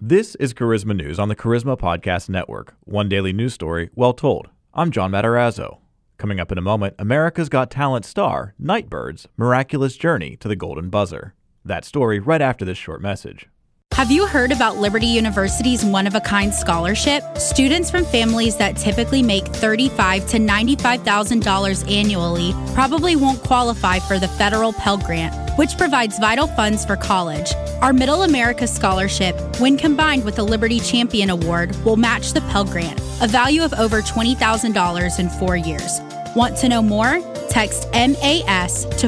This is Charisma News on the Charisma Podcast Network, one daily news story well told. I'm John Matarazzo. Coming up in a moment, America's Got Talent star Nightbird's miraculous journey to the Golden Buzzer. That story right after this short message. Have you heard about Liberty University's one-of-a-kind scholarship? Students from families that typically make $35,000 to $95,000 annually probably won't qualify for the federal Pell Grant, which provides vital funds for college. Our Middle America Scholarship, when combined with the Liberty Champion Award, will match the Pell Grant, a value of over $20,000 in 4 years. Want to know more? Text MAS to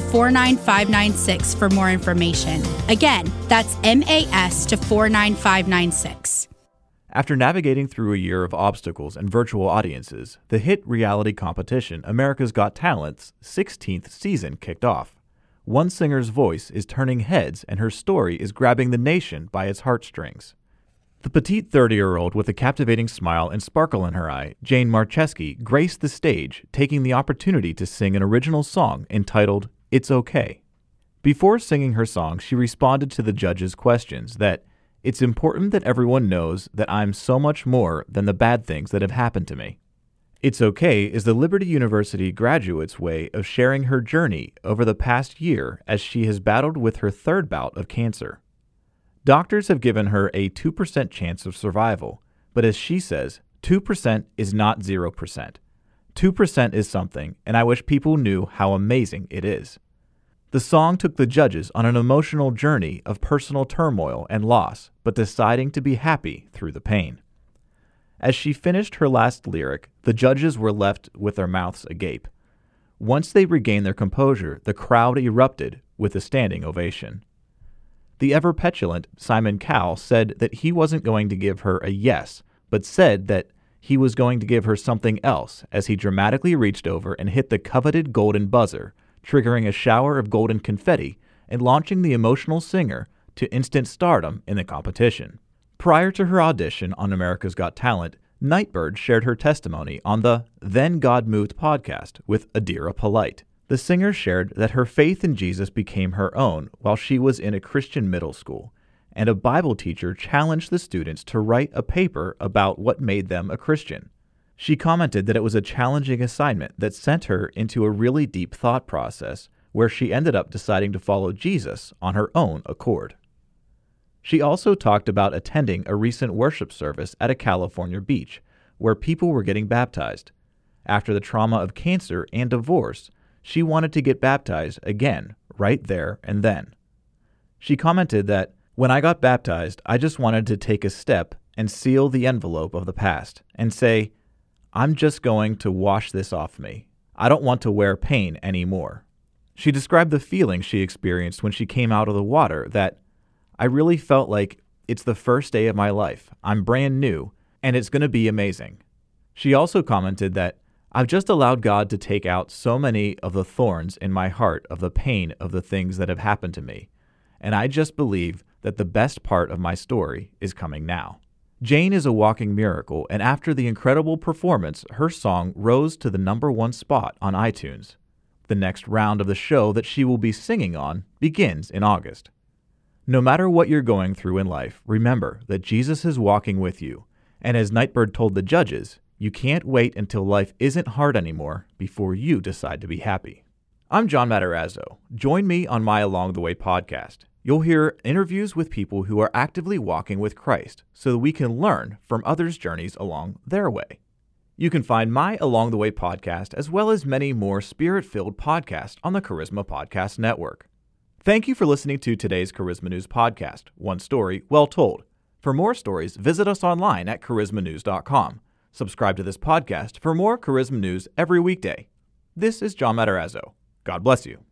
49596 for more information. Again, that's MAS to 49596. After navigating through a year of obstacles and virtual audiences, the hit reality competition America's Got Talent's 16th season kicked off. One singer's voice is turning heads and her story is grabbing the nation by its heartstrings. The petite 30-year-old with a captivating smile and sparkle in her eye, Jane Marcheski, graced the stage, taking the opportunity to sing an original song entitled It's Okay. Before singing her song, she responded to the judges' questions that it's important that everyone knows that I'm so much more than the bad things that have happened to me. It's Okay is the Liberty University graduate's way of sharing her journey over the past year as she has battled with her third bout of cancer. Doctors have given her a 2% chance of survival, but as she says, 2% is not 0%. 2% is something, and I wish people knew how amazing it is. The song took the judges on an emotional journey of personal turmoil and loss, but deciding to be happy through the pain. As she finished her last lyric, the judges were left with their mouths agape. Once they regained their composure, the crowd erupted with a standing ovation. The ever-petulant Simon Cowell said that he wasn't going to give her a yes, but said that he was going to give her something else as he dramatically reached over and hit the coveted golden buzzer, triggering a shower of golden confetti and launching the emotional singer to instant stardom in the competition. Prior to her audition on America's Got Talent, Nightbird shared her testimony on the Then God Moved podcast with Adira Polite. The singer shared that her faith in Jesus became her own while she was in a Christian middle school, and a Bible teacher challenged the students to write a paper about what made them a Christian. She commented that it was a challenging assignment that sent her into a really deep thought process where she ended up deciding to follow Jesus on her own accord. She also talked about attending a recent worship service at a California beach where people were getting baptized. After the trauma of cancer and divorce, she wanted to get baptized again, right there and then. She commented that, when I got baptized, I just wanted to take a step and seal the envelope of the past and say, I'm just going to wash this off me. I don't want to wear pain anymore. She described the feeling she experienced when she came out of the water that, I really felt like it's the first day of my life. I'm brand new, and it's going to be amazing. She also commented that, I've just allowed God to take out so many of the thorns in my heart of the pain of the things that have happened to me, and I just believe that the best part of my story is coming now. Jane is a walking miracle, and after the incredible performance, her song rose to the #1 spot on iTunes. The next round of the show that she will be singing on begins in August. No matter what you're going through in life, remember that Jesus is walking with you, and as Nightbird told the judges, you can't wait until life isn't hard anymore before you decide to be happy. I'm John Matarazzo. Join me on my Along the Way podcast. You'll hear interviews with people who are actively walking with Christ so that we can learn from others' journeys along their way. You can find my Along the Way podcast as well as many more spirit-filled podcasts on the Charisma Podcast Network. Thank you for listening to today's Charisma News podcast, one story well told. For more stories, visit us online at charismanews.com. Subscribe to this podcast for more Charisma News every weekday. This is John Matarazzo. God bless you.